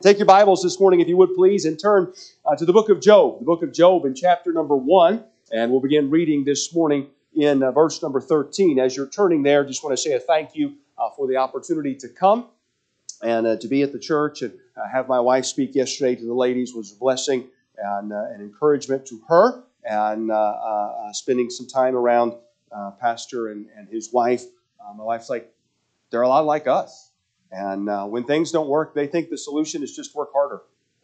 Take your Bibles this morning, if you would please, and turn to the book of Job. The book of Job in chapter number 1. And we'll begin reading this morning in verse number 13. As you're turning there, just want to say a thank you for the opportunity to come and to be at the church and have my wife speak yesterday to the ladies was a blessing and an encouragement to her. And spending some time around Pastor and his wife. My wife's like, they're a lot like us. And when things don't work, they think the solution is just work harder.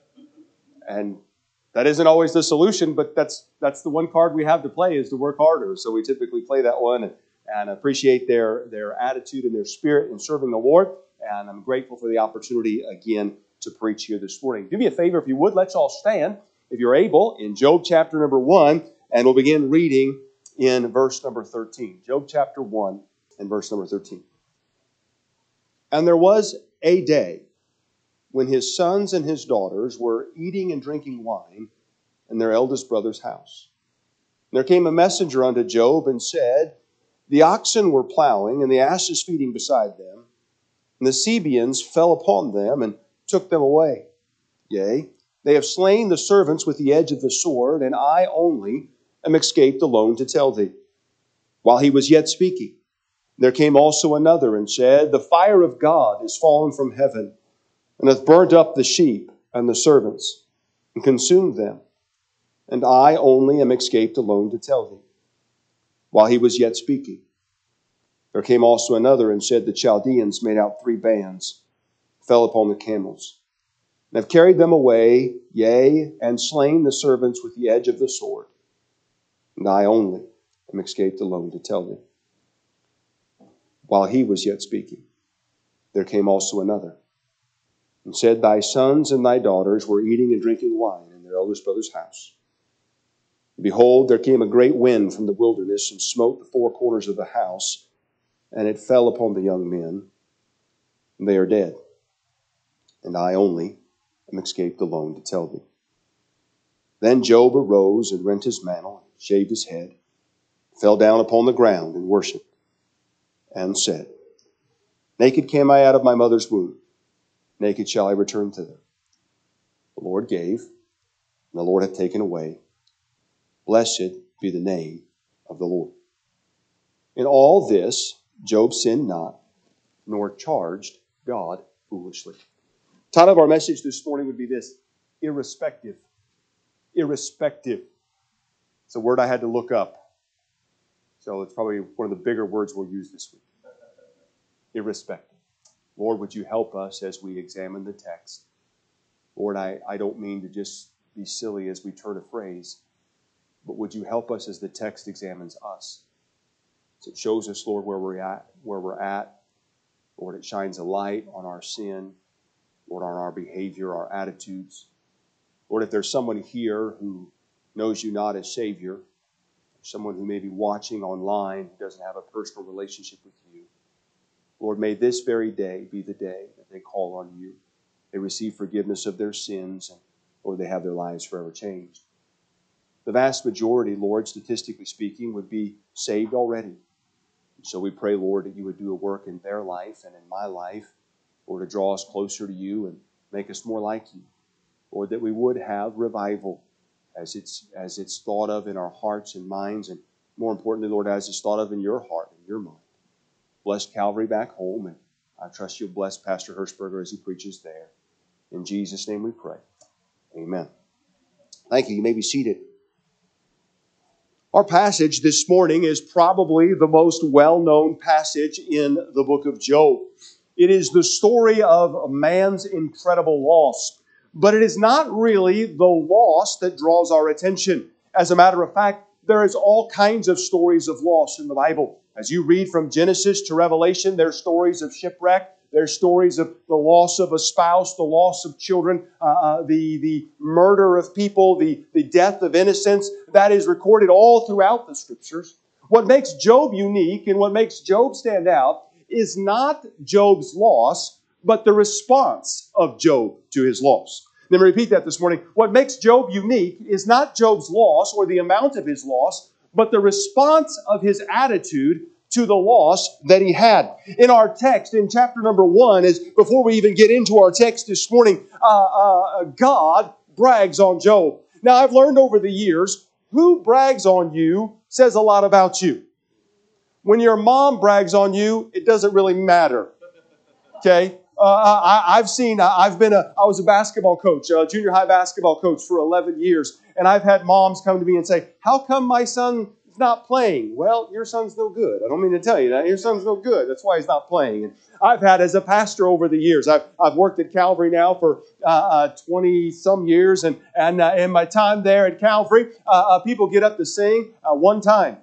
And that isn't always the solution, but that's the one card we have to play is to work harder. So we typically play that one and appreciate their attitude and their spirit in serving the Lord. And I'm grateful for the opportunity again to preach here this morning. Do me a favor, if you would, let's all stand, if you're able, in Job chapter number 1, and we'll begin reading in verse number 13. Job chapter 1 and verse number 13. And there was a day when his sons and his daughters were eating and drinking wine in their eldest brother's house. And there came a messenger unto Job and said, the oxen were plowing and the asses feeding beside them, and the Sabeans fell upon them and took them away. Yea, they have slain the servants with the edge of the sword, and I only am escaped alone to tell thee. While he was yet speaking, there came also another and said, the fire of God is fallen from heaven, and hath burnt up the sheep and the servants, and consumed them. And I only am escaped alone to tell thee. While he was yet speaking, there came also another and said, the Chaldeans made out 3 bands, fell upon the camels, and have carried them away, yea, and slain the servants with the edge of the sword. And I only am escaped alone to tell thee. While he was yet speaking, there came also another, and said, thy sons and thy daughters were eating and drinking wine in their eldest brother's house. And behold, there came a great wind from the wilderness, and smote the 4 corners of the house, and it fell upon the young men, and they are dead. And I only am escaped alone to tell thee. Then Job arose and rent his mantle, shaved his head, fell down upon the ground and worshipped, and said, naked came I out of my mother's womb, naked shall I return thither. The Lord gave, and the Lord hath taken away. Blessed be the name of the Lord. In all this, Job sinned not, nor charged God foolishly. The title of our message this morning would be this, irrespective. Irrespective. It's a word I had to look up. So it's probably one of the bigger words we'll use this week. Irrespective. Lord, would you help us as we examine the text? Lord, I don't mean to just be silly as we turn a phrase, but would you help us as the text examines us? So it shows us, Lord, where we're at. Lord, it shines a light on our sin, Lord, on our behavior, our attitudes. Lord, if there's someone here who knows you not as Savior, someone who may be watching online who doesn't have a personal relationship with you, Lord, may this very day be the day that they call on you. They receive forgiveness of their sins, and Lord, they have their lives forever changed. The vast majority, Lord, statistically speaking, would be saved already. So we pray, Lord, that you would do a work in their life and in my life, Lord, to draw us closer to you and make us more like you. Lord, that we would have revival as it's thought of in our hearts and minds, and more importantly, Lord, as it's thought of in your heart and your mind. Bless Calvary back home, and I trust you'll bless Pastor Hirschberger as he preaches there. In Jesus' name we pray. Amen. Thank you. You may be seated. Our passage this morning is probably the most well-known passage in the book of Job. It is the story of a man's incredible loss. But it is not really the loss that draws our attention. As a matter of fact, there is all kinds of stories of loss in the Bible. As you read from Genesis to Revelation, there are stories of shipwreck. There are stories of the loss of a spouse, the loss of children, the murder of people, the death of innocents. That is recorded all throughout the Scriptures. What makes Job unique and what makes Job stand out is not Job's loss, but the response of Job to his loss. Let me repeat that this morning. What makes Job unique is not Job's loss or the amount of his loss, but the response of his attitude to the loss that he had. In our text, in chapter number 1, is before we even get into our text this morning, God brags on Job. Now, I've learned over the years, who brags on you says a lot about you. When your mom brags on you, it doesn't really matter. Okay? I was a basketball coach, a junior high basketball coach for 11 years. And I've had moms come to me and say, how come my son is not playing? Well, your son's no good. I don't mean to tell you that. Your son's no good. That's why he's not playing. And I've had, as a pastor over the years, I've worked at Calvary now for 20-some years. And in my time there at Calvary, people get up to sing one time.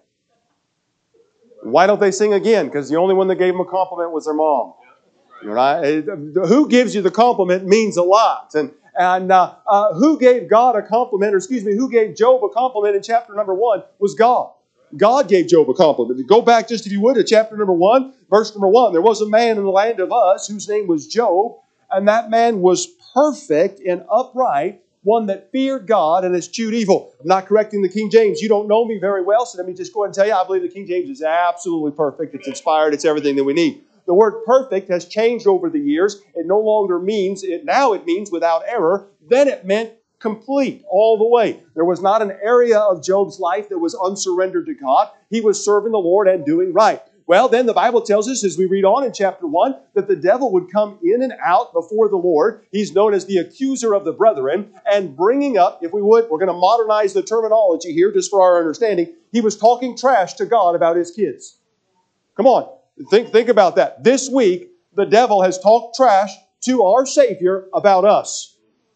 Why don't they sing again? Because the only one that gave them a compliment was their mom. Right? Who gives you the compliment means a lot. And who gave God a compliment, who gave Job a compliment in chapter number 1 was God. God gave Job a compliment. Go back just, if you would, to chapter number 1, verse number 1. There was a man in the land of Uz whose name was Job, and that man was perfect and upright, one that feared God and eschewed evil. I'm not correcting the King James. You don't know me very well, so let me just go ahead and tell you, I believe the King James is absolutely perfect. It's inspired. It's everything that we need. The word perfect has changed over the years. It no longer means, now it means without error. Then it meant complete all the way. There was not an area of Job's life that was unsurrendered to God. He was serving the Lord and doing right. Well, then the Bible tells us, as we read on in chapter 1, that the devil would come in and out before the Lord. He's known as the accuser of the brethren, and bringing up, if we would, we're going to modernize the terminology here just for our understanding. He was talking trash to God about his kids. Come on. Think about that. This week, the devil has talked trash to our Savior about us.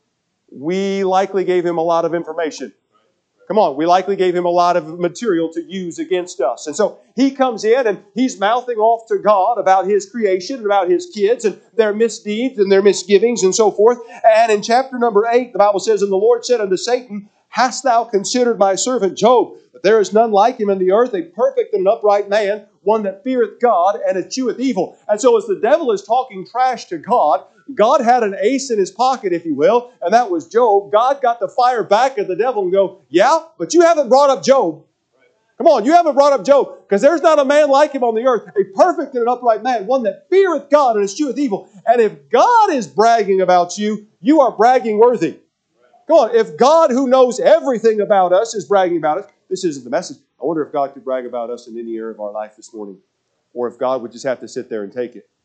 We likely gave him a lot of information. Come on, we likely gave him a lot of material to use against us. And so he comes in and he's mouthing off to God about his creation and about his kids and their misdeeds and their misgivings and so forth. And in chapter number 8, the Bible says, and the Lord said unto Satan, hast thou considered my servant Job, that there is none like him in the earth, a perfect and an upright man, one that feareth God and escheweth evil. And so as the devil is talking trash to God, God had an ace in his pocket, if you will, and that was Job. God got to fire back at the devil and go, yeah, but you haven't brought up Job. Come on, you haven't brought up Job, because there's not a man like him on the earth, a perfect and an upright man, one that feareth God and escheweth evil. And if God is bragging about you, you are bragging worthy. Come on, if God, who knows everything about us, is bragging about us, this isn't the message. I wonder if God could brag about us in any area of our life this morning, or if God would just have to sit there and take it.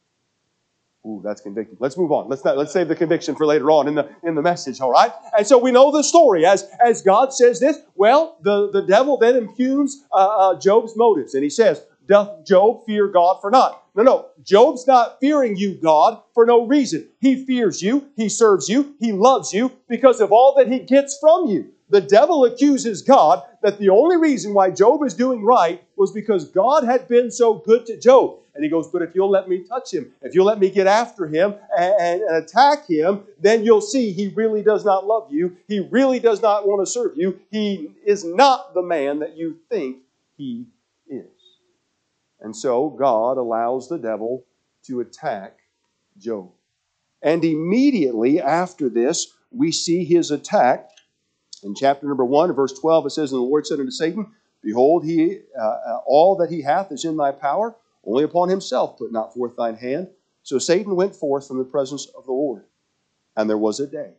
Ooh, that's convicting. Let's move on. Let's save the conviction for later on in the message, all right? And so we know the story. As God says this, well, the devil then impugns Job's motives. And he says, doth Job fear God for naught? No. Job's not fearing you, God, for no reason. He fears you. He serves you. He loves you because of all that he gets from you. The devil accuses God that the only reason why Job is doing right was because God had been so good to Job. And he goes, but if you'll let me touch him, if you'll let me get after him and attack him, then you'll see he really does not love you. He really does not want to serve you. He is not the man that you think he is. And so God allows the devil to attack Job. And immediately after this, we see his attack. In chapter number 1, verse 12, it says, and the Lord said unto Satan, behold, all that he hath is in thy power. Only upon himself put not forth thine hand. So Satan went forth from the presence of the Lord. And there was a day.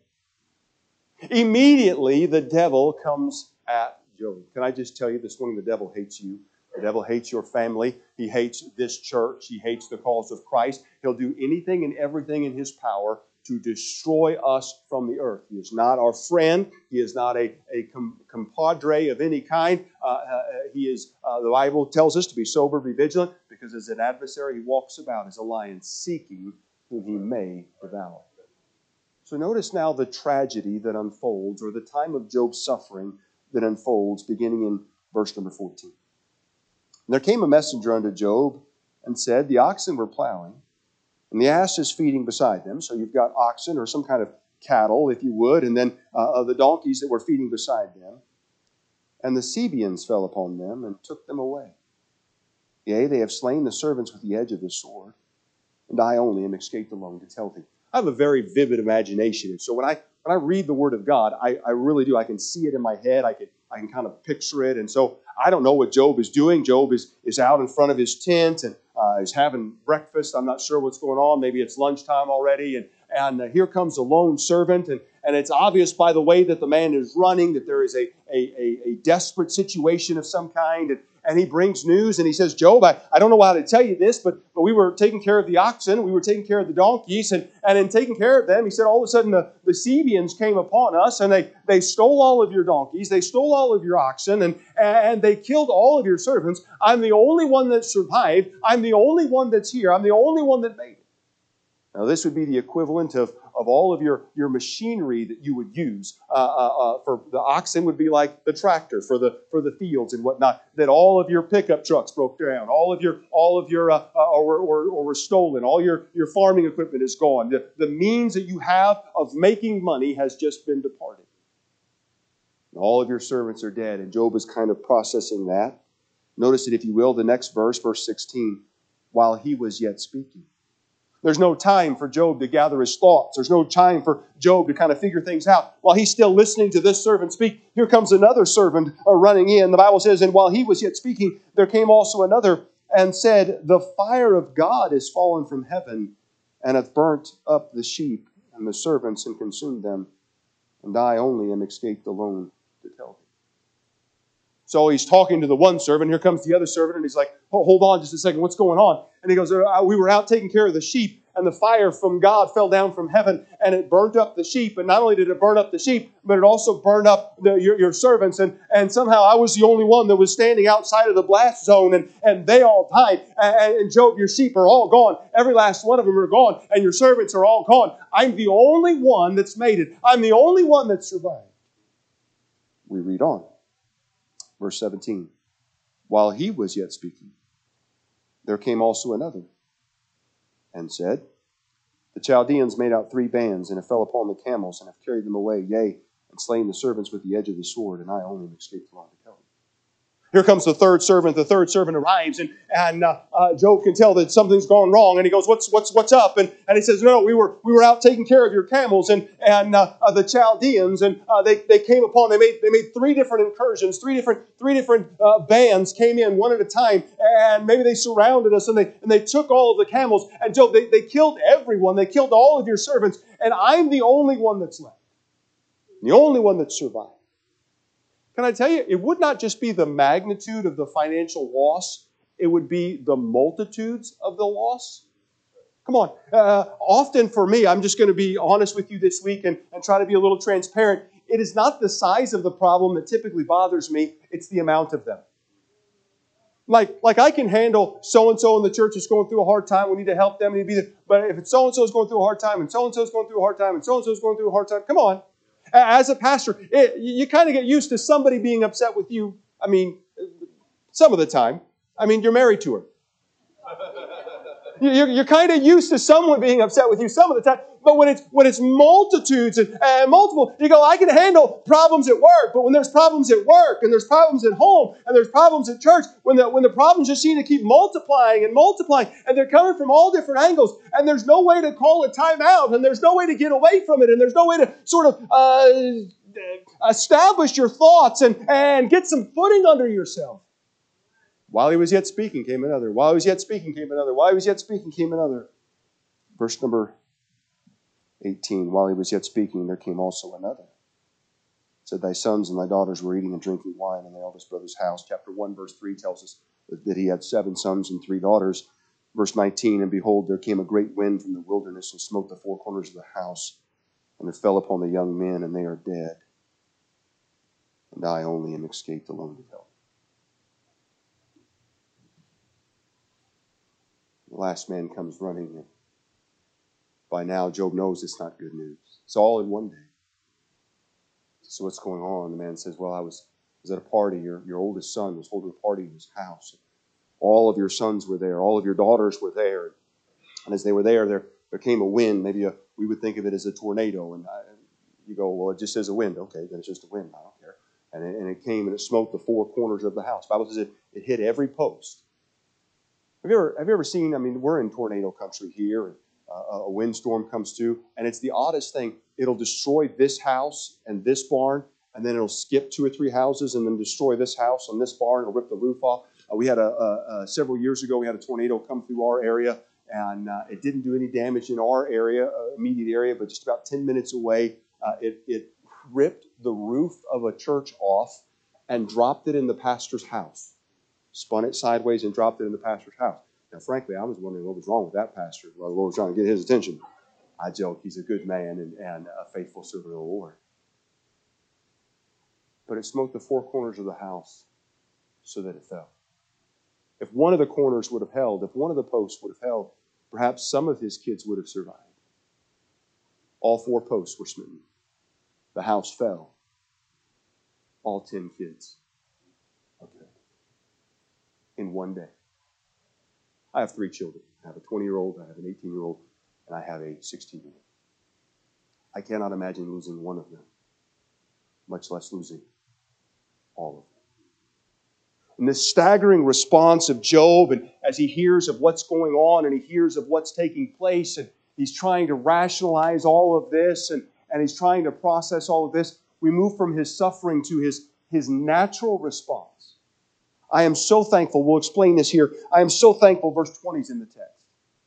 Immediately the devil comes at Job. Can I just tell you this morning, the devil hates you. The devil hates your family. He hates this church. He hates the cause of Christ. He'll do anything and everything in his power to destroy us from the earth. He is not our friend. He is not a compadre of any kind. He is, the Bible tells us to be sober, be vigilant, because as an adversary he walks about as a lion, seeking whom he may devour. So notice now the tragedy that unfolds, or the time of Job's suffering that unfolds, beginning in verse number 14. And there came a messenger unto Job and said, the oxen were plowing, and the asses feeding beside them. So you've got oxen or some kind of cattle, if you would, and then the donkeys that were feeding beside them. And the Sabeans fell upon them and took them away. Yea, they have slain the servants with the edge of the sword, and I only am escaped alone to tell thee. I have a very vivid imagination. And so when I read the Word of God, I really do. I can see it in my head. I I can kind of picture it. And so I don't know what Job is doing. Job is out in front of his tent and is having breakfast. I'm not sure what's going on. Maybe it's lunchtime already. And here comes a lone servant. And it's obvious by the way that the man is running that there is a desperate situation of some kind. And he brings news and he says, Job, I don't know how to tell you this, but we were taking care of the oxen, we were taking care of the donkeys, and in taking care of them, he said, all of a sudden the Sabeans came upon us, and they stole all of your donkeys, they stole all of your oxen, and they killed all of your servants. I'm the only one that survived. I'm the only one that's here. I'm the only one that made it. Now, this would be the equivalent of all of your machinery that you would use. For the oxen would be like the tractor for the fields and whatnot. That all of your pickup trucks broke down, all of your or were stolen. All your farming equipment is gone. The means that you have of making money has just been departed. And all of your servants are dead. And Job is kind of processing that. Notice it, if you will, the next verse, verse 16. While he was yet speaking. There's no time for Job to gather his thoughts. There's no time for Job to kind of figure things out. While he's still listening to this servant speak, here comes another servant running in. The Bible says, and while he was yet speaking, there came also another and said, the fire of God is fallen from heaven and hath burnt up the sheep and the servants and consumed them. And I only am escaped alone to tell thee. So he's talking to the one servant. Here comes the other servant, and he's like, oh, hold on just a second. What's going on? And he goes, we were out taking care of the sheep, and the fire from God fell down from heaven, and it burnt up the sheep. And not only did it burn up the sheep, but it also burned up your servants. And somehow I was the only one that was standing outside of the blast zone, and they all died. And Job, your sheep are all gone. Every last one of them are gone, and your servants are all gone. I'm the only one that's made it. I'm the only one that survived. We read on. Verse 17, while he was yet speaking, there came also another and said, the Chaldeans made out 3 bands and have fell upon the camels and have carried them away, yea, and slain the servants with the edge of the sword, and I only am escaped along to tell you. Here comes the third servant. The third servant arrives, and Job can tell that something's gone wrong. And he goes, "What's up?" And he says, "No, we were out taking care of your camels, and the Chaldeans, and they came upon. They made 3 different incursions. Three different bands came in one at a time, and maybe they surrounded us, and they took all of the camels. And Job, they killed everyone. They killed all of your servants, and I'm the only one that's left, the only one that survived." Can I tell you, it would not just be the magnitude of the financial loss, it would be the multitudes of the loss. Come on. Often for me, I'm just going to be honest with you this week and try to be a little transparent. It is not the size of the problem that typically bothers me, it's the amount of them. Like I can handle so-and-so in the church is going through a hard time, we need to help them, we need to be there. But if it's so-and-so is going through a hard time, and so-and-so is going through a hard time, and so-and-so is going through a hard time, come on. As a pastor, you kind of get used to somebody being upset with you. I mean, some of the time. I mean, you're married to her. You're kind of used to someone being upset with you some of the time. But when it's multitudes and multiple, you go, I can handle problems at work. But when there's problems at work, and there's problems at home, and there's problems at church, when the problems just seem to keep multiplying and multiplying, and they're coming from all different angles, and there's no way to call a timeout, and there's no way to get away from it, and there's no way to sort of establish your thoughts and get some footing under yourself. While he was yet speaking, came another. While he was yet speaking, came another. While he was yet speaking, came another. Verse number 18. While he was yet speaking, there came also another. It said, thy sons and thy daughters were eating and drinking wine in the eldest brother's house. Chapter 1, verse 3 tells us that he had 7 sons and 3 daughters. Verse 19, and behold, there came a great wind from the wilderness and smote the 4 corners of the house, and it fell upon the young men, and they are dead. And I only am escaped alone to tell. The last man comes running, and by now Job knows it's not good news. It's all in one day. So what's going on? The man says, well, I was at a party. Your oldest son was holding a party in his house. All of your sons were there. All of your daughters were there. And as they were there came a wind. Maybe we would think of it as a tornado. And you go, well, it just says a wind. Okay, then it's just a wind. I don't care. And it came and it smote the 4 corners of the house. The Bible says it hit every post. Have you ever seen, I mean, we're in tornado country here, and a windstorm comes through, and it's the oddest thing. It'll destroy this house and this barn, and then it'll skip 2 or 3 houses and then destroy this house and this barn. It'll rip the roof off. We had several years ago, we had a tornado come through our area, and it didn't do any damage in our area, immediate area, but just about 10 minutes away, it ripped the roof of a church off and dropped it in the pastor's house. Spun it sideways and dropped it in the pastor's house. Now, frankly, I was wondering what was wrong with that pastor. Well, the Lord was trying to get his attention. I joke, he's a good man and a faithful servant of the Lord. But it smote the 4 corners of the house so that it fell. If one of the corners would have held, if one of the posts would have held, perhaps some of his kids would have survived. All 4 posts were smitten. The house fell. All 10 kids are killed in one day. I have 3 children. I have a 20-year-old, I have an 18-year-old, and I have a 16-year-old. I cannot imagine losing one of them, much less losing all of them. And this staggering response of Job, and as he hears of what's going on and he hears of what's taking place, and he's trying to rationalize all of this, and he's trying to process all of this, we move from his suffering to his natural response. I am so thankful. We'll explain this here. I am so thankful. Verse 20 is in the text.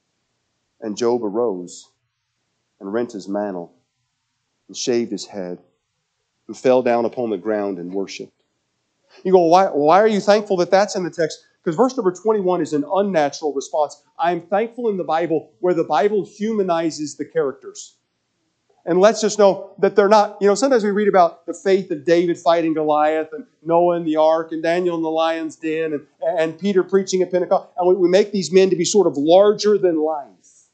And Job arose and rent his mantle and shaved his head and fell down upon the ground and worshipped. You go, why are you thankful that that's in the text? Because verse number 21 is an unnatural response. I'm thankful in the Bible where the Bible humanizes the characters. And lets us know that they're not, sometimes we read about the faith of David fighting Goliath, and Noah in the ark, and Daniel in the lion's den, and Peter preaching at Pentecost. And we make these men to be sort of larger than life.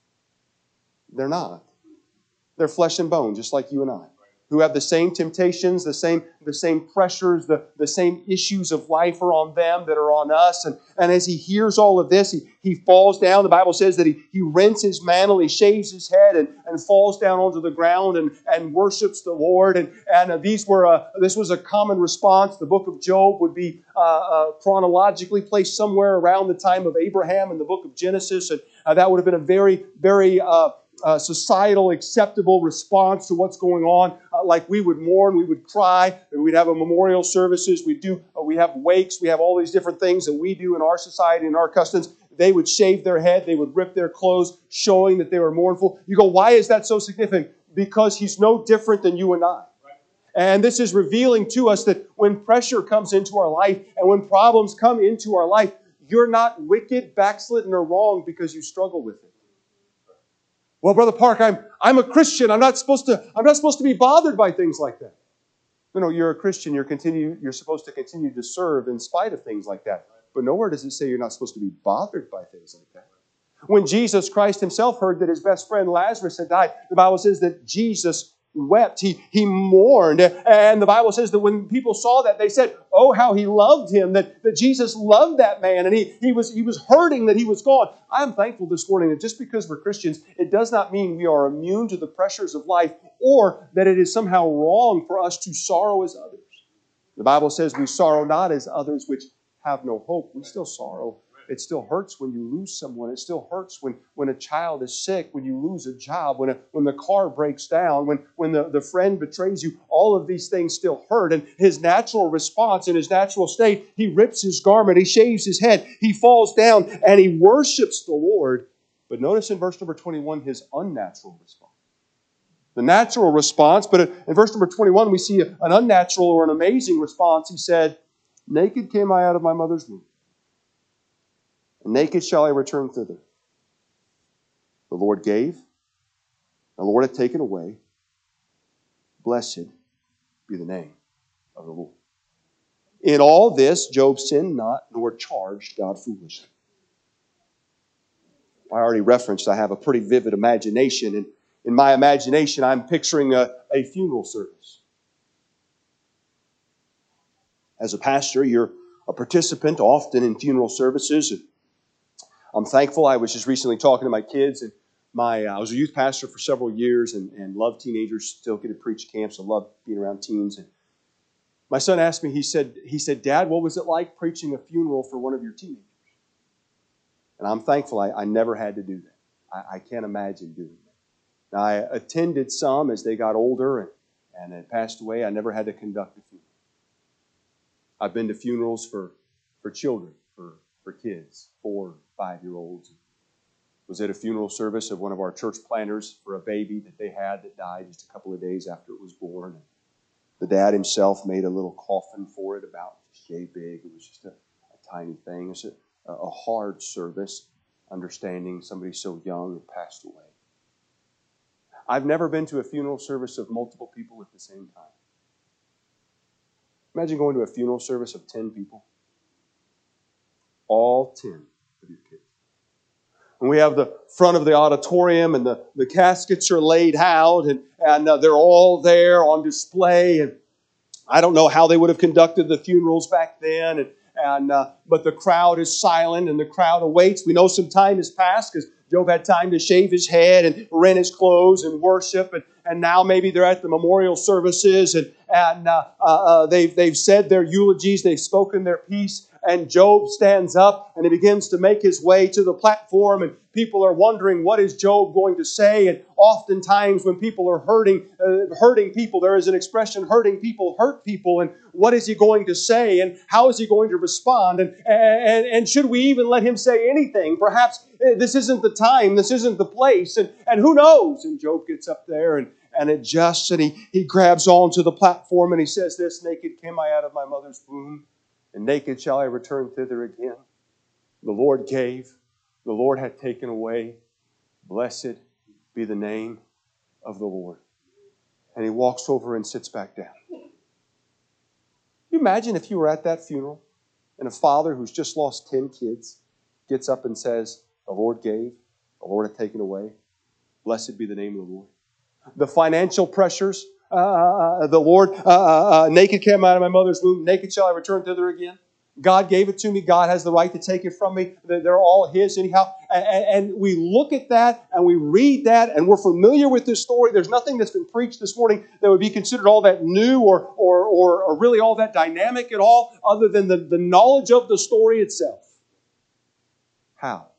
They're not. They're flesh and bone, just like you and I, who have the same temptations, the same pressures, the same issues of life are on them that are on us. And as he hears all of this, he falls down. The Bible says that he rents his mantle, he shaves his head, and falls down onto the ground and worships the Lord. And this was a common response. The book of Job would be chronologically placed somewhere around the time of Abraham in the book of Genesis. And that would have been a very, very societal, acceptable response to what's going on. Like we would mourn, we would cry, we'd have a memorial services, we have wakes, we have all these different things that we do in our society and our customs. They would shave their head, they would rip their clothes, showing that they were mournful. You go, why is that so significant? Because he's no different than you and I. And this is revealing to us that when pressure comes into our life and when problems come into our life, you're not wicked, backslidden, or wrong because you struggle with it. Well, Brother Park, I'm a Christian. I'm not supposed to be bothered by things like that. No, you're a Christian. You're supposed to continue to serve in spite of things like that. But nowhere does it say you're not supposed to be bothered by things like that. When Jesus Christ himself heard that his best friend Lazarus had died, the Bible says that Jesus wept. He mourned. And the Bible says that when people saw that, they said, oh, how he loved him, that Jesus loved that man, and he was hurting that he was gone. I am thankful this morning that just because we're Christians, it does not mean we are immune to the pressures of life or that it is somehow wrong for us to sorrow as others. The Bible says we sorrow not as others which have no hope. We still sorrow. It still hurts when you lose someone. It still hurts when a child is sick, when you lose a job, when the car breaks down, when the friend betrays you. All of these things still hurt. And his natural response, in his natural state, he rips his garment, he shaves his head, he falls down, and he worships the Lord. But notice in verse number 21, his unnatural response. The natural response, but in verse number 21, we see an unnatural or an amazing response. He said, naked came I out of my mother's womb. Naked shall I return thither. The Lord gave, the Lord hath taken away. Blessed be the name of the Lord. In all this, Job sinned not, nor charged God foolishly. I already referenced I have a pretty vivid imagination, and in my imagination, I'm picturing a funeral service. As a pastor, you're a participant often in funeral services. I'm thankful. I was just recently talking to my kids, and I was a youth pastor for several years and loved teenagers, still get to preach camps. I love being around teens. And my son asked me, he said, Dad, what was it like preaching a funeral for one of your teenagers? And I'm thankful I never had to do that. I can't imagine doing that. Now, I attended some as they got older, and it passed away. I never had to conduct a funeral. I've been to funerals for children, for kids, 4, 5-year-olds. Was at a funeral service of one of our church planners for a baby that they had that died just a couple of days after it was born. The dad himself made a little coffin for it about yay big. It was just a tiny thing. It was a hard service, understanding somebody so young had passed away. I've never been to a funeral service of multiple people at the same time. Imagine going to a funeral service of 10 people. All 10 of your kids. And we have the front of the auditorium, and the caskets are laid out, and they're all there on display. And I don't know how they would have conducted the funerals back then, but the crowd is silent, and the crowd awaits. We know some time has passed because Job had time to shave his head and rent his clothes and worship, and now maybe they're at the memorial services, and they've said their eulogies, they've spoken their piece. And Job stands up and he begins to make his way to the platform, and people are wondering, what is Job going to say? And oftentimes when people are hurting people, there is an expression, hurting people hurt people. And what is he going to say? And how is he going to respond? And should we even let him say anything? Perhaps this isn't the time, this isn't the place. And who knows? And Job gets up there and adjusts, and he grabs onto the platform and he says this, naked came I out of my mother's womb, and naked shall I return thither again. The Lord gave, the Lord hath taken away. Blessed be the name of the Lord. And he walks over and sits back down. Can you imagine if you were at that funeral and a father who's just lost 10 kids gets up and says, the Lord gave, the Lord hath taken away. Blessed be the name of the Lord. The financial pressures, the Lord, naked came out of my mother's womb, naked shall I return thither again. God gave it to me. God has the right to take it from me. They're all His anyhow. And we look at that and we read that and we're familiar with this story. There's nothing that's been preached this morning that would be considered all that new or really all that dynamic at all, other than the knowledge of the story itself. How?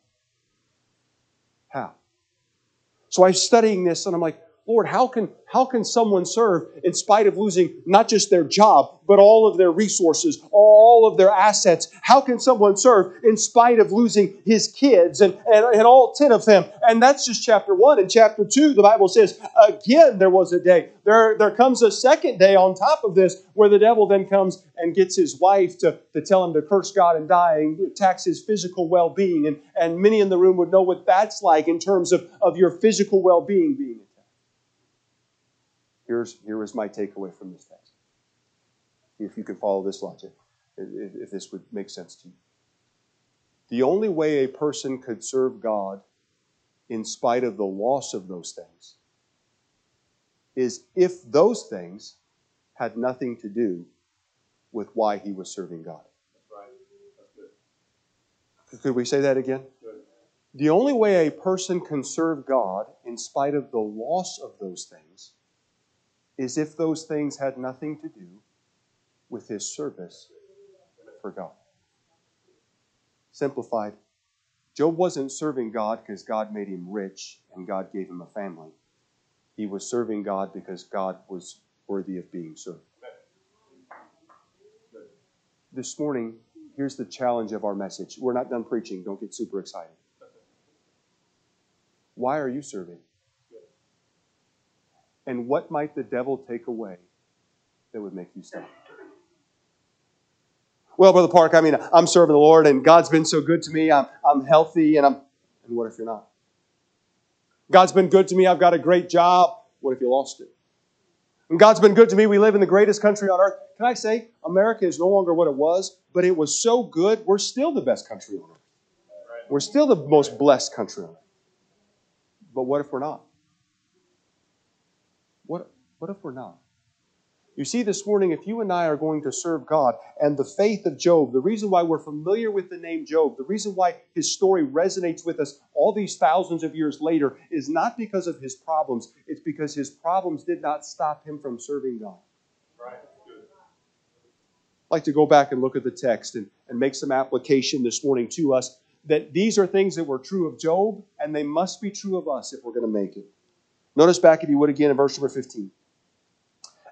So I'm studying this and I'm like, Lord, how can someone serve in spite of losing not just their job, but all of their resources, all of their assets? How can someone serve in spite of losing his kids and all 10 of them? And that's just chapter 1. In chapter 2, the Bible says, again, there was a day. There comes a second day on top of this where the devil then comes and gets his wife to tell him to curse God and die and attacks his physical well-being. And many in the room would know what that's like in terms of your physical well-being being attacked. Here is my takeaway from this text. If you can follow this logic, if this would make sense to you. The only way a person could serve God in spite of the loss of those things is if those things had nothing to do with why he was serving God. That's right. That's good. Could we say that again? Good. The only way a person can serve God in spite of the loss of those things is if those things had nothing to do with his service for God. Simplified, Job wasn't serving God because God made him rich and God gave him a family. He was serving God because God was worthy of being served. This morning, here's the challenge of our message. We're not done preaching. Don't get super excited. Why are you serving? And what might the devil take away that would make you stop? Well, Brother Park, I'm serving the Lord and God's been so good to me. I'm healthy and what if you're not? God's been good to me. I've got a great job. What if you lost it? And God's been good to me. We live in the greatest country on earth. Can I say, America is no longer what it was, but it was so good, we're still the best country on earth. We're still the most blessed country on earth. But what if we're not? What if we're not? You see, this morning, if you and I are going to serve God and the faith of Job, the reason why we're familiar with the name Job, the reason why his story resonates with us all these thousands of years later is not because of his problems. It's because his problems did not stop him from serving God. Right. I'd like to go back and look at the text and make some application this morning to us that these are things that were true of Job and they must be true of us if we're going to make it. Notice back, if you would, again in verse number 15.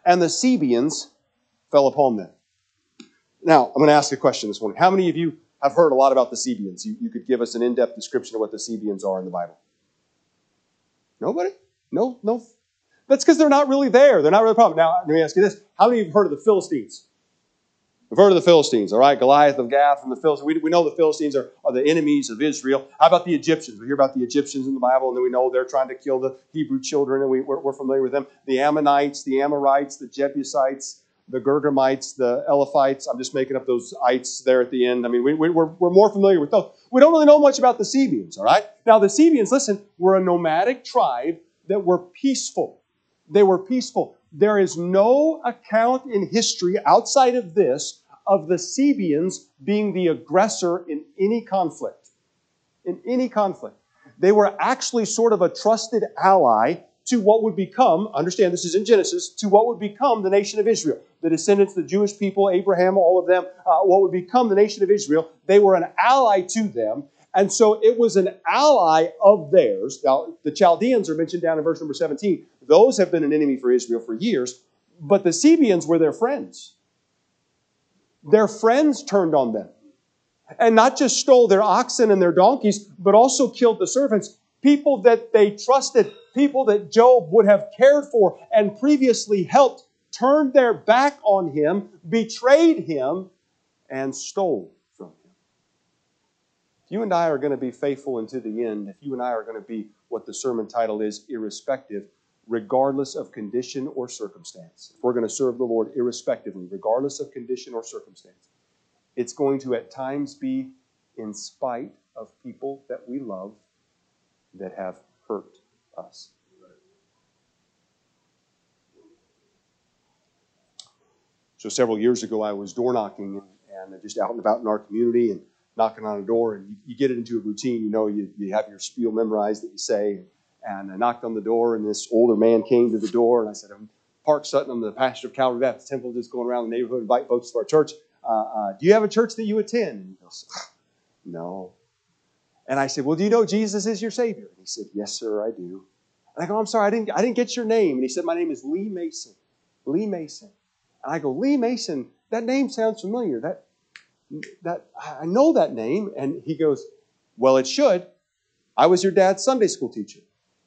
and the Sabeans fell upon them. Now, I'm going to ask a question this morning. How many of you have heard a lot about the Sabeans? You could give us an in-depth description of what the Sabeans are in the Bible. Nobody? No. That's because they're not really there. They're not really a problem. Now, let me ask you this. How many of you have heard of the Philistines? We've heard of the Philistines, all right? Goliath of Gath and the Philistines. We know the Philistines are the enemies of Israel. How about the Egyptians? We hear about the Egyptians in the Bible, and then we know they're trying to kill the Hebrew children, and we're familiar with them. The Ammonites, the Amorites, the Jebusites, the Gergamites, the Elephites. I'm just making up those ites there at the end. I mean, we're more familiar with those. We don't really know much about the Sabeans, all right? Now, the Sabeans, listen, were a nomadic tribe that were peaceful. They were peaceful. There is no account in history outside of this of the Sabeans being the aggressor in any conflict. In any conflict. They were actually sort of a trusted ally to what would become, understand this is in Genesis, to what would become the nation of Israel. The descendants, the Jewish people, Abraham, all of them, what would become the nation of Israel. They were an ally to them. And so it was an ally of theirs. Now, the Chaldeans are mentioned down in verse number 17. Those have been an enemy for Israel for years. But the Sabeans were their friends. Their friends turned on them. And not just stole their oxen and their donkeys, but also killed the servants. People that they trusted, people that Job would have cared for and previously helped, turned their back on him, betrayed him, and stole from him. If you and I are going to be faithful unto the end, if you and I are going to be what the sermon title is, irrespective, regardless of condition or circumstance, if we're going to serve the Lord irrespectively, regardless of condition or circumstance, it's going to at times be in spite of people that we love that have hurt us. So several years ago, I was door knocking and just out and about in our community and knocking on a door, and you get it into a routine. You know, you have your spiel memorized that you say. And I knocked on the door, and this older man came to the door, and I said, I'm Park Sutton. I'm the pastor of Calvary Baptist Temple, just going around the neighborhood, invite folks to our church. Do you have a church that you attend? And he goes, no. And I said, well, do you know Jesus is your Savior? And he said, yes, sir, I do. And I go, I'm sorry, I didn't get your name. And he said, my name is Lee Mason. Lee Mason. And I go, Lee Mason, that name sounds familiar. That I know that name. And he goes, well, it should. I was your dad's Sunday school teacher.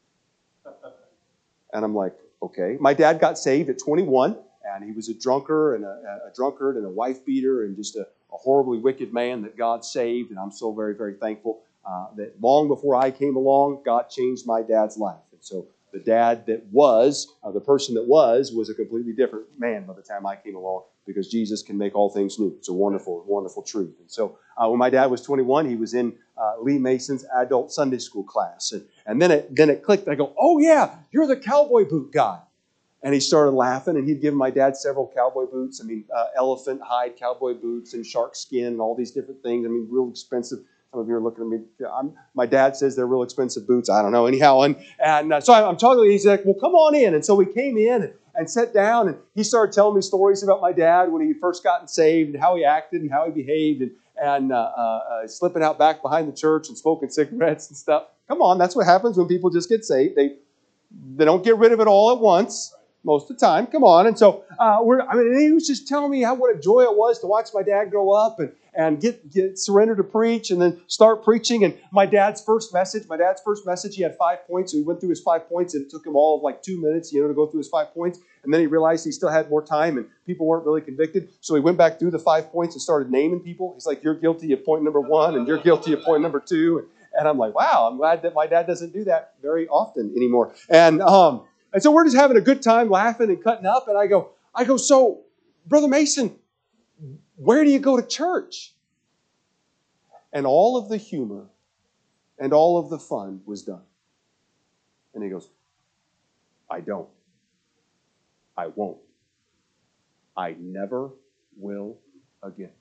And I'm like, okay. My dad got saved at 21, and he was a drunkard and a wife beater and just a horribly wicked man that God saved. And I'm so very, very thankful that long before I came along, God changed my dad's life. And so the dad that was, the person that was a completely different man by the time I came along, because Jesus can make all things new. It's a wonderful, wonderful truth. And so when my dad was 21, he was in Lee Mason's adult Sunday school class. And then it clicked. I go, oh yeah, you're the cowboy boot guy. And he started laughing, and he'd given my dad several cowboy boots. I mean, elephant hide cowboy boots and shark skin and all these different things. I mean, real expensive. Some of you are looking at me. My dad says they're real expensive boots. I don't know. Anyhow, and so I'm talking. He's like, well, come on in. And so we came in and sat down, and he started telling me stories about my dad when he first gotten saved and how he acted and how he behaved and slipping out back behind the church and smoking cigarettes and stuff. Come on, that's what happens when people just get saved. They don't get rid of it all at once. Most of the time, come on. And so he was just telling me what a joy it was to watch my dad grow up and get surrendered to preach and then start preaching. And my dad's first message, he had 5 points. So he went through his 5 points, and it took him all of like 2 minutes, to go through his 5 points. And then he realized he still had more time and people weren't really convicted. So he went back through the 5 points and started naming people. He's like, you're guilty of point number 1 and you're guilty of point number 2. And I'm like, wow, I'm glad that my dad doesn't do that very often anymore. And so we're just having a good time laughing and cutting up. And I go, so, Brother Mason, where do you go to church? And all of the humor and all of the fun was done. And he goes, I don't. I won't. I never will again.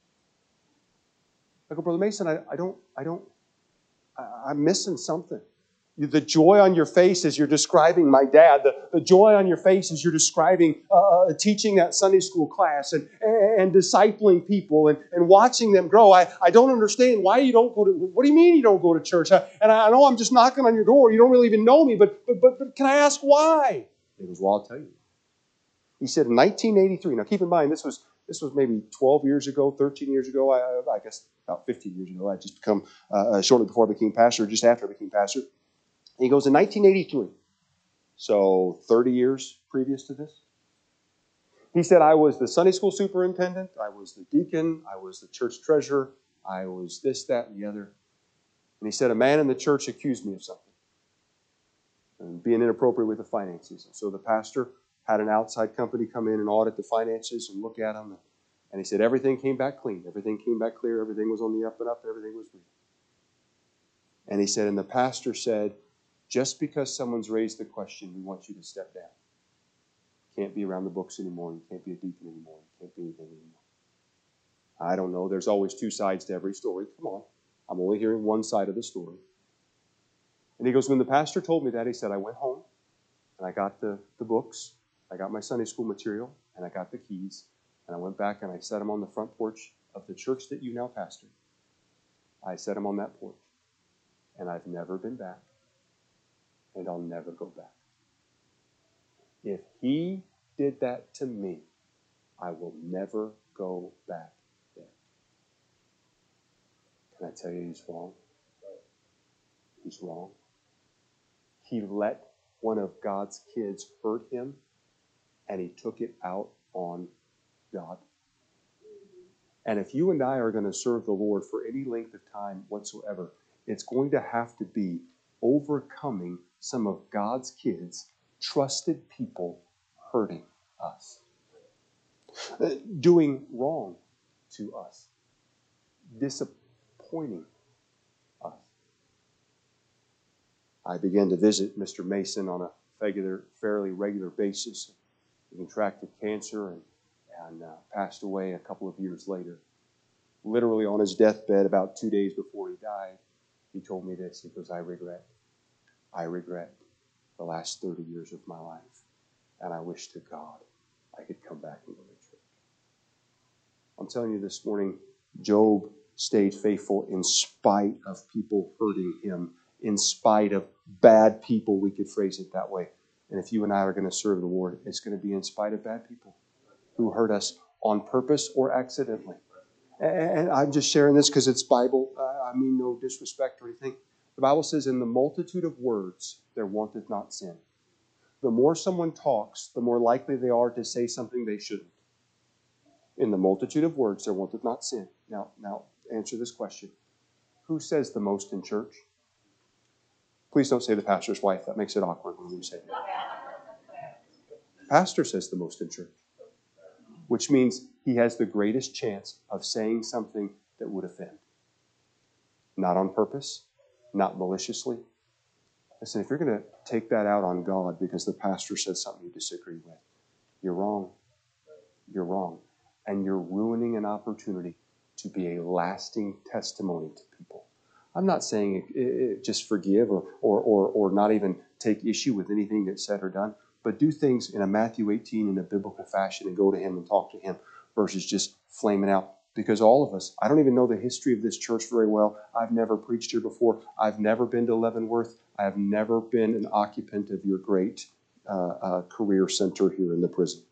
I go, Brother Mason, I'm missing something. The joy on your face as you're describing my dad, the joy on your face as you're describing teaching that Sunday school class and discipling people and watching them grow. I don't understand why you don't go to, what do you mean you don't go to church? And I know I'm just knocking on your door. You don't really even know me, but can I ask why? He goes, well, I'll tell you. He said in 1983, now keep in mind this was maybe 12 years ago, 13 years ago, I guess about 15 years ago. I just become, shortly before I became pastor, just after I became pastor. He goes, in 1983, so 30 years previous to this, he said, I was the Sunday school superintendent, I was the deacon, I was the church treasurer, I was this, that, and the other. And he said, a man in the church accused me of something, and being inappropriate with the finances. And so the pastor had an outside company come in and audit the finances and look at them. And he said, everything came back clean, everything came back clear, everything was on the up and up, everything was real. And he said, and the pastor said, just because someone's raised the question, we want you to step down. Can't be around the books anymore. You can't be a deacon anymore. You can't be anything anymore. I don't know. There's always two sides to every story. Come on. I'm only hearing one side of the story. And he goes, when the pastor told me that, he said, I went home and I got the books. I got my Sunday school material and I got the keys. And I went back and I set them on the front porch of the church that you now pastor. I set them on that porch. And I've never been back. And I'll never go back. If he did that to me, I will never go back there. Can I tell you he's wrong? He's wrong. He let one of God's kids hurt him, and he took it out on God. And if you and I are going to serve the Lord for any length of time whatsoever, it's going to have to be overcoming some of God's kids, trusted people, hurting us, doing wrong to us, disappointing us. I began to visit Mr. Mason on a fairly regular basis. He contracted cancer and passed away a couple of years later. Literally on his deathbed, about 2 days before he died, he told me this. He goes, I regret the last 30 years of my life. And I wish to God I could come back and go to church. I'm telling you this morning, Job stayed faithful in spite of people hurting him, in spite of bad people, we could phrase it that way. And if you and I are going to serve the Lord, it's going to be in spite of bad people who hurt us on purpose or accidentally. And I'm just sharing this because it's Bible. I mean no disrespect or anything. The Bible says, in the multitude of words, there wanteth not sin. The more someone talks, the more likely they are to say something they shouldn't. In the multitude of words, there wanteth not sin. Now, answer this question. Who says the most in church? Please don't say the pastor's wife. That makes it awkward when you say it. Pastor says the most in church, which means he has the greatest chance of saying something that would offend. Not on purpose, not maliciously. Listen, if you're going to take that out on God because the pastor said something you disagree with, you're wrong. You're wrong. And you're ruining an opportunity to be a lasting testimony to people. I'm not saying just forgive or not even take issue with anything that's said or done, but do things in a Matthew 18 in a biblical fashion and go to him and talk to him versus just flaming out. Because all of us, I don't even know the history of this church very well. I've never preached here before. I've never been to Leavenworth. I have never been an occupant of your great career center here in the prison.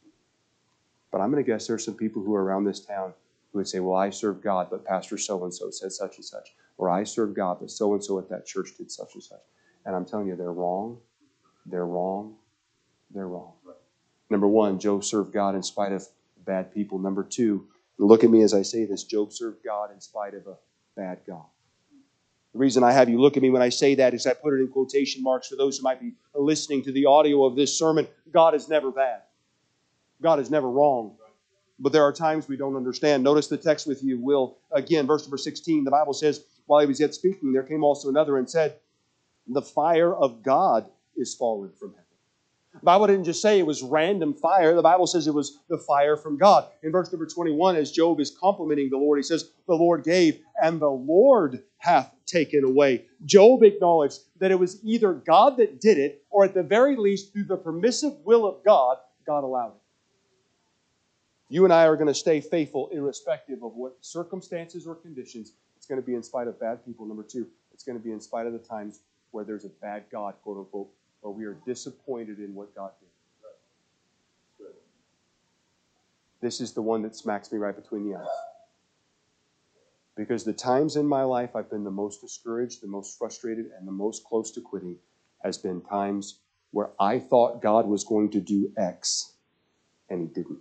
But I'm going to guess there's some people who are around this town who would say, well, I serve God, but Pastor so-and-so said such and such. Or I serve God, but so-and-so at that church did such and such. And I'm telling you, they're wrong. They're wrong. They're wrong. Number one, Job served God in spite of bad people. Number two, look at me as I say this, Job served God in spite of a bad God. The reason I have you look at me when I say that is I put it in quotation marks for those who might be listening to the audio of this sermon. God is never bad. God is never wrong. But there are times we don't understand. Notice the text with you, Will. Again, verse number 16, the Bible says, while he was yet speaking, there came also another and said, the fire of God is fallen from heaven. The Bible didn't just say it was random fire. The Bible says it was the fire from God. In verse number 21, as Job is complimenting the Lord, he says, the Lord gave, and the Lord hath taken away. Job acknowledged that it was either God that did it, or at the very least, through the permissive will of God, God allowed it. You and I are going to stay faithful irrespective of what circumstances or conditions. It's going to be in spite of bad people. Number two, it's going to be in spite of the times where there's a bad God, quote unquote, or we are disappointed in what God did. this is the one that smacks me right between the eyes. Because the times in my life I've been the most discouraged, the most frustrated, and the most close to quitting has been times where I thought God was going to do X, and He didn't.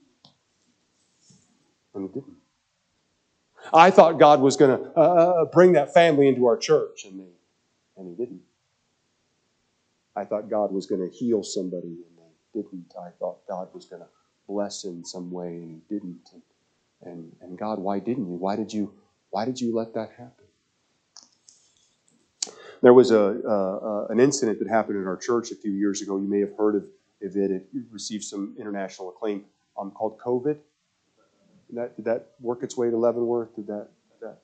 And He didn't. I thought God was going to bring that family into our church, and He didn't. I thought God was going to heal somebody, and He didn't. I thought God was going to bless in some way, and He didn't. And God, why didn't you? Why did you let that happen? There was an incident that happened in our church a few years ago. You may have heard of it. It received some international acclaim called COVID. Did that work its way to Leavenworth? Did that?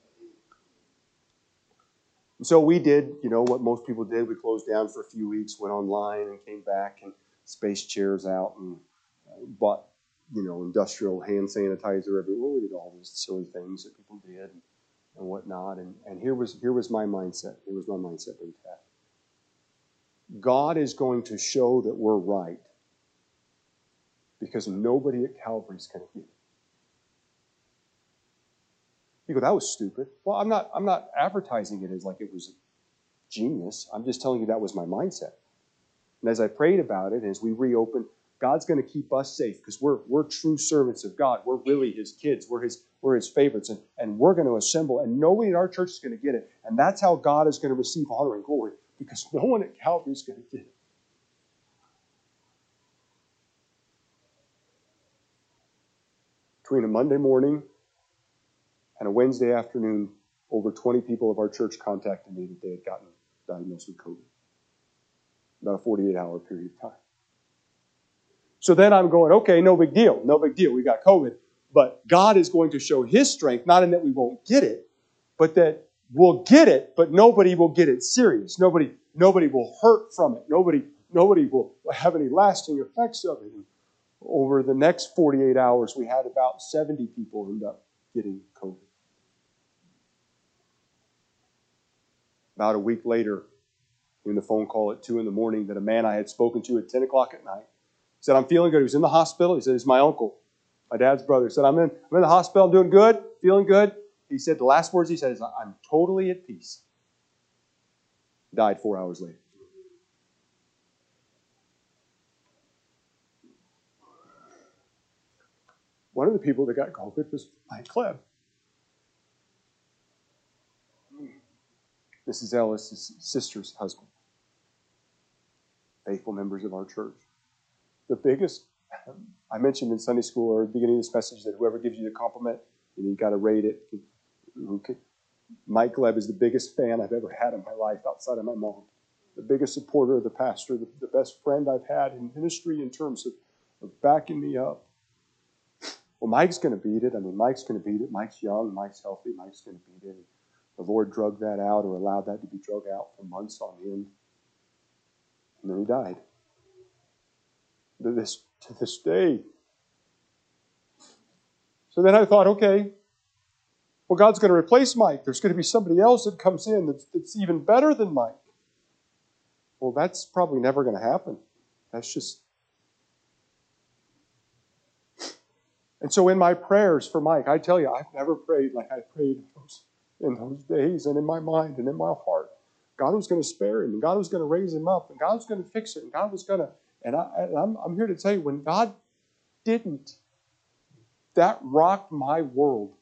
And so we did, what most people did. We closed down for a few weeks, went online and came back and spaced chairs out and bought, industrial hand sanitizer everywhere. We did all these silly things that people did and whatnot. And here was my mindset. Here was my mindset that we had. God is going to show that we're right because nobody at Calvary is going to get it. You go, that was stupid. Well, I'm not advertising it as like it was genius. I'm just telling you that was my mindset. And as I prayed about it, as we reopened, God's going to keep us safe because we're true servants of God. We're really His kids. We're His favorites. And we're going to assemble. And nobody in our church is going to get it. And that's how God is going to receive honor and glory because no one at Calvary is going to get it. Between a Monday morning and a Wednesday afternoon, over 20 people of our church contacted me that they had gotten diagnosed with COVID. About a 48-hour period of time. So then I'm going, okay, no big deal. No big deal. We got COVID. But God is going to show His strength, not in that we won't get it, but that we'll get it, but nobody will get it serious. Nobody will hurt from it. Nobody will have any lasting effects of it. And over the next 48 hours, we had about 70 people end up getting COVID. About a week later, in the phone call at 2 a.m, that a man I had spoken to at 10 o'clock at night said, I'm feeling good. He was in the hospital. He said, it's my uncle, my dad's brother. He said, I'm in the hospital. I'm doing good, feeling good. He said, the last words he said is, I'm totally at peace. Died 4 hours later. One of the people that got COVID was Mike Klebb. Mrs. Ellis' sister's husband. Faithful members of our church. The biggest, I mentioned in Sunday school or at the beginning of this message that whoever gives you the compliment, you got to rate it. Mike Klebb is the biggest fan I've ever had in my life outside of my mom. The biggest supporter of the pastor, the best friend I've had in ministry in terms of backing me up. Well, Mike's going to beat it. Mike's going to beat it. Mike's young. Mike's healthy. Mike's going to beat it. The Lord drug that out or allowed that to be drug out for months on end. And then he died. To this day. So then I thought, okay, well, God's going to replace Mike. There's going to be somebody else that comes in that's even better than Mike. Well, that's probably never going to happen. That's just... And so in my prayers for Mike, I tell you, I've never prayed like I prayed in those days and in my mind and in my heart. God was going to spare him, and God was going to raise him up, and God was going to fix it, and God was going to... And I'm here to tell you, when God didn't, that rocked my world.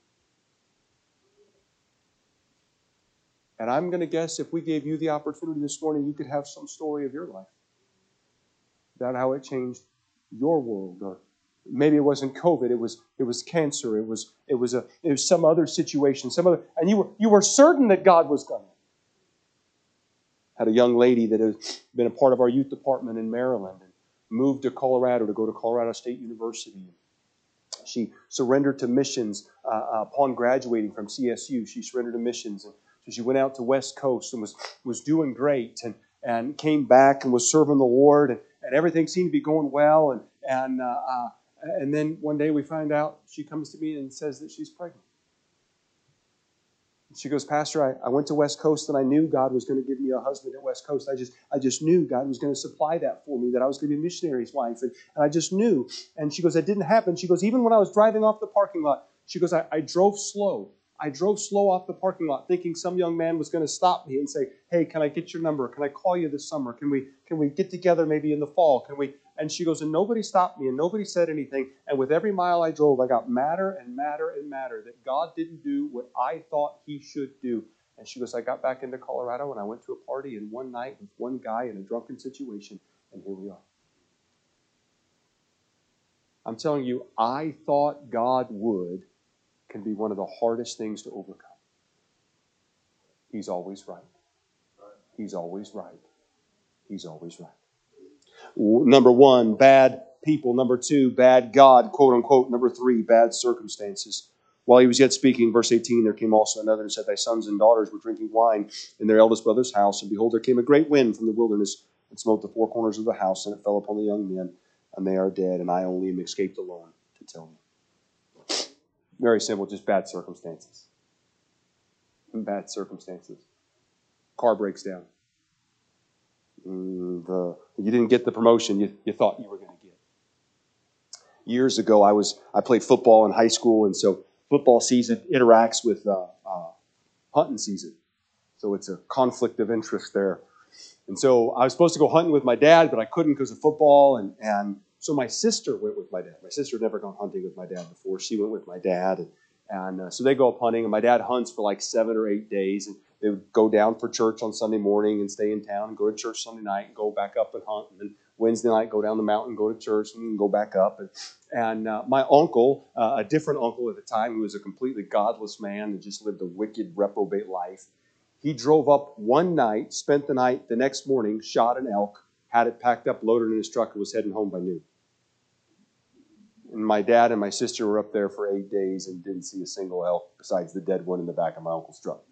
And I'm going to guess if we gave you the opportunity this morning, you could have some story of your life. About how it changed your world. Or maybe it wasn't COVID, it was cancer, it was some other situation, and you were certain that God was going to. Had a young lady that has been a part of our youth department in Maryland and moved to Colorado to go to Colorado State University. She surrendered to missions upon graduating from CSU. She surrendered to missions, and so she went out to West Coast and was doing great, and came back and was serving the Lord, and everything seemed to be going well. And then one day we find out she comes to me and says that she's pregnant. She goes, Pastor, I went to West Coast and I knew God was going to give me a husband at West Coast. I just knew God was going to supply that for me, that I was going to be a missionary's wife. And I just knew. And she goes, it didn't happen. She goes, even when I was driving off the parking lot, she goes, I drove slow. I drove slow off the parking lot thinking some young man was going to stop me and say, hey, can I get your number? Can I call you this summer? Can we get together maybe in the fall? And she goes, and nobody stopped me and nobody said anything. And with every mile I drove, I got madder and madder and madder that God didn't do what I thought He should do. And she goes, I got back into Colorado and I went to a party in one night with one guy in a drunken situation, and here we are. I'm telling you, I thought God would can be one of the hardest things to overcome. He's always right. He's always right. He's always right. Number one, bad people. Number two, bad God, quote unquote. Number three, bad circumstances. While he was yet speaking, verse 18, there came also another and said, thy sons and daughters were drinking wine in their eldest brother's house. And behold, there came a great wind from the wilderness and smote the four corners of the house, and it fell upon the young men, and they are dead, and I only am escaped alone to tell you. Very simple, just bad circumstances. Bad circumstances. Car breaks down. You didn't get the promotion you thought you were going to get. Years ago, I played football in high school, and so football season interacts with hunting season. So it's a conflict of interest there. And so I was supposed to go hunting with my dad, but I couldn't because of football. And so my sister went with my dad. My sister had never gone hunting with my dad before. She went with my dad. And so they go up hunting, and my dad hunts for like 7 or 8 days. And they would go down for church on Sunday morning and stay in town and go to church Sunday night and go back up and hunt. And then Wednesday night, go down the mountain, go to church, and go back up. And my uncle, a different uncle at the time, who was a completely godless man that just lived a wicked, reprobate life, he drove up one night, spent the night, the next morning, shot an elk, had it packed up, loaded in his truck, and was heading home by noon. And my dad and my sister were up there for 8 days and didn't see a single elk besides the dead one in the back of my uncle's truck.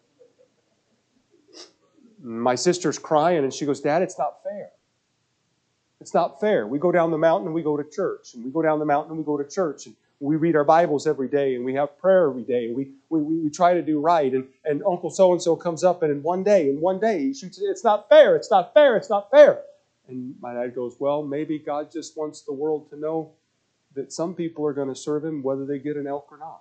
My sister's crying, and she goes, Dad, it's not fair. It's not fair. We go down the mountain and we go to church. And we go down the mountain and we go to church. And we read our Bibles every day. And we have prayer every day. And we try to do right. And Uncle so-and-so comes up, and in one day, he shoots it. It's not fair. It's not fair. It's not fair. And my dad goes, well, maybe God just wants the world to know that some people are going to serve Him whether they get an elk or not.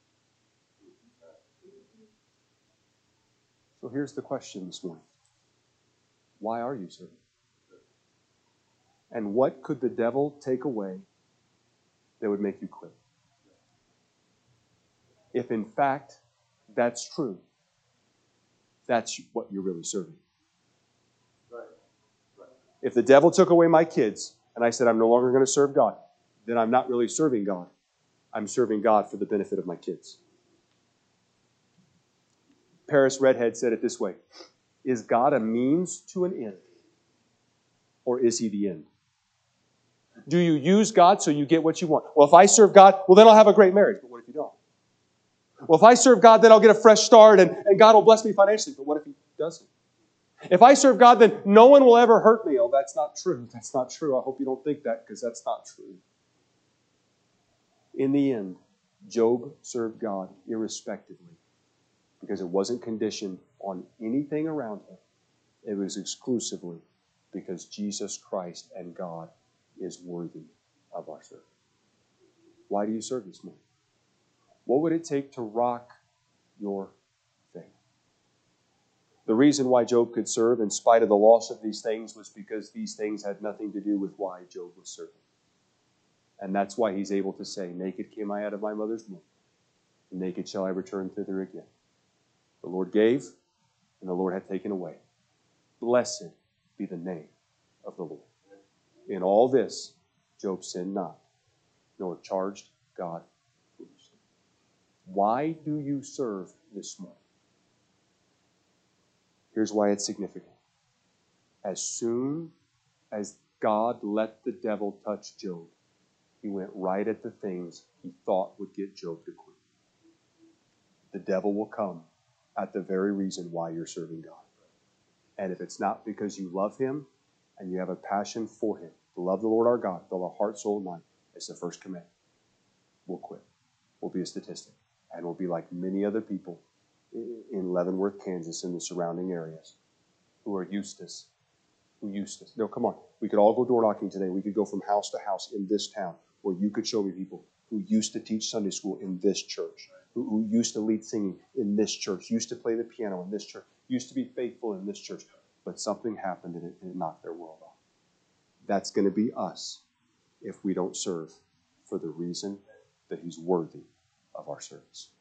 So here's the question this morning. Why are you serving? And what could the devil take away that would make you quit? If in fact that's true, that's what you're really serving. If the devil took away my kids and I said I'm no longer going to serve God, then I'm not really serving God. I'm serving God for the benefit of my kids. Paris Redhead said it this way: is God a means to an end, or is He the end? Do you use God so you get what you want? Well, if I serve God, well, then I'll have a great marriage. But what if you don't? Well, if I serve God, then I'll get a fresh start and God will bless me financially. But what if He doesn't? If I serve God, then no one will ever hurt me. Oh, that's not true. That's not true. I hope you don't think that, because that's not true. In the end, Job served God irrespectively, because it wasn't conditioned on anything around him. It was exclusively because Jesus Christ and God is worthy of our service. Why do you serve this morning? What would it take to rock your faith? The reason why Job could serve in spite of the loss of these things was because these things had nothing to do with why Job was serving. And that's why he's able to say, naked came I out of my mother's womb, and naked shall I return thither again. The Lord gave, and the Lord hath taken away. Blessed be the name of the Lord. In all this, Job sinned not, nor charged God foolishly. Why do you serve this morning? Here's why it's significant. As soon as God let the devil touch Job, he went right at the things he thought would get Job to quit. The devil will come at the very reason why you're serving God. And if it's not because you love Him and you have a passion for Him, to love the Lord our God with all our heart, soul, and mind, it's the first command. We'll quit. We'll be a statistic. And we'll be like many other people in Leavenworth, Kansas, and the surrounding areas who are Eustace. Who Eustace? No, come on. We could all go door knocking today. We could go from house to house in this town where you could show me people who used to teach Sunday school in this church, who used to lead singing in this church, used to play the piano in this church, used to be faithful in this church, but something happened and it knocked their world off. That's going to be us if we don't serve for the reason that He's worthy of our service.